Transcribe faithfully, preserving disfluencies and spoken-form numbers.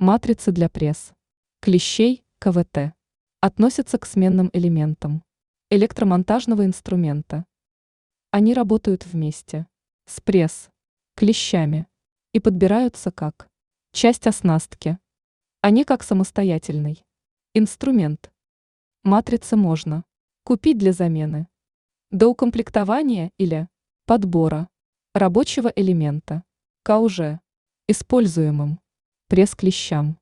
Матрицы для пресс. Клещей, КВТ. Относятся к сменным элементам электромонтажного инструмента. Они работают вместе с пресс, клещами и подбираются как часть оснастки, а не как самостоятельный инструмент. Матрицы можно купить для замены, доукомплектования или подбора рабочего элемента к уже используемым пресс-клещам.